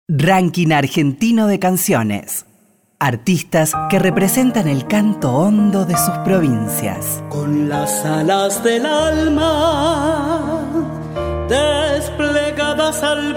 Ranking argentino de canciones. Artistas que representan el canto hondo de sus provincias. Con las alas del alma desplegadas al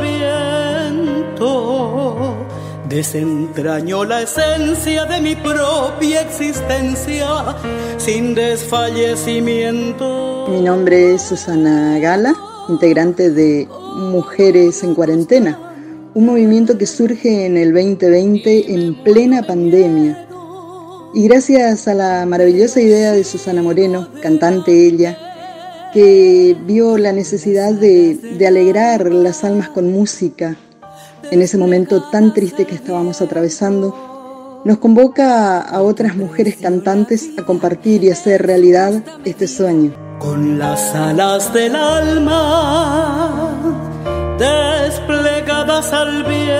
viento, desentrañó la esencia de mi propia existencia sin desfallecimiento. Mi nombre es Susana Gala, integrante de Mujeres en Cuarentena, un movimiento que surge en el 2020 en plena pandemia. Y gracias a la maravillosa idea de Susana Moreno, cantante ella, que vio la necesidad de alegrar las almas con música en ese momento tan triste que estábamos atravesando, nos convoca a otras mujeres cantantes a compartir y hacer realidad este sueño. Con las alas del alma desplegadas al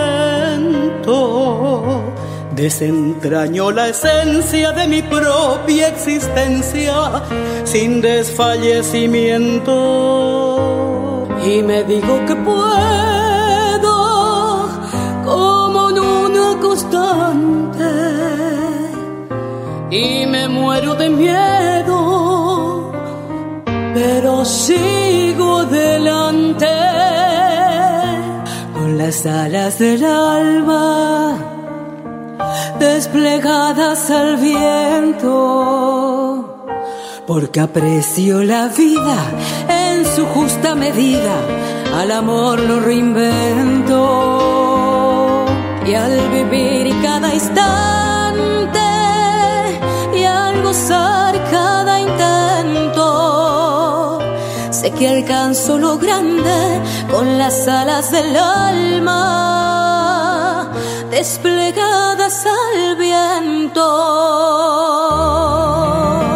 viento, desentrañó la esencia de mi propia existencia sin desfallecimiento. Y me digo que puedo, como en una constante, y me muero de miedo, pero sigo adelante. Con las alas del alma desplegadas al viento, porque aprecio la vida en su justa medida, al amor lo reinvento. Y al vivir cada instante y al gozar cada intento, sé que alcanzo lo grande con las alas del alma desplegadas al viento.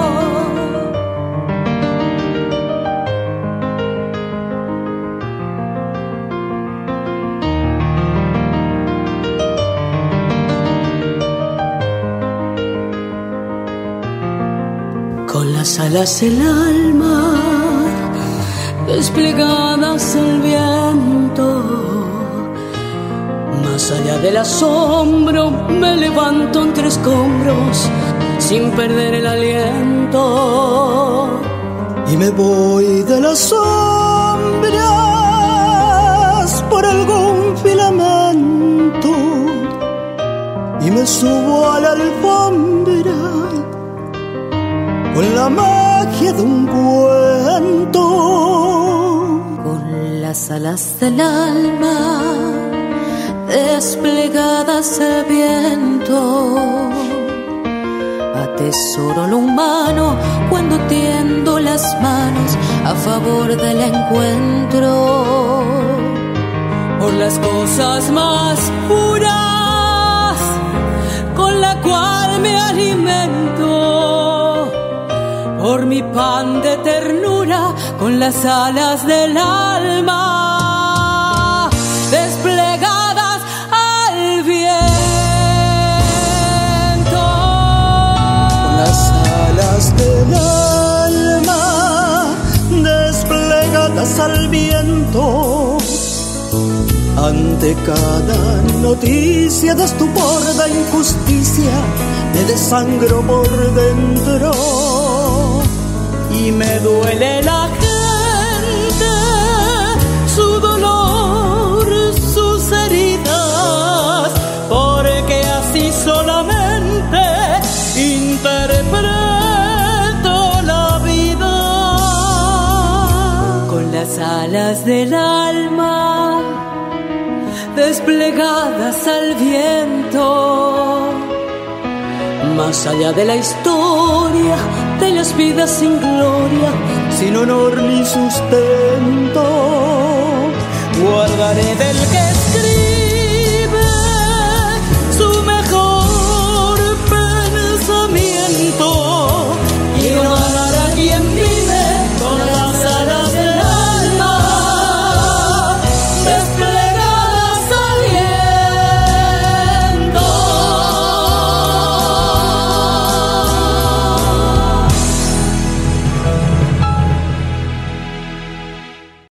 Con las alas del alma desplegadas al viento, más allá del asombro me levanto entre escombros sin perder el aliento. Y me voy de las sombras por algún filamento y me subo a la alfombra con la magia de un cuento. Con las alas del alma desplegadas al viento, atesoro lo humano cuando tiendo las manos a favor del encuentro. Por las cosas más puras con la cual me alimento, por mi pan de ternura con las alas del alma desplegadas al viento. Con las alas del alma desplegadas al viento, ante cada noticia de estupor, de injusticia, me desangro por dentro. Y me duele la gente, su dolor, sus heridas, porque así solamente interpreto la vida. Con las alas del alma desplegadas al viento, más allá de la historia de las vidas sin gloria, sin honor ni sustento, guardaré del que escribe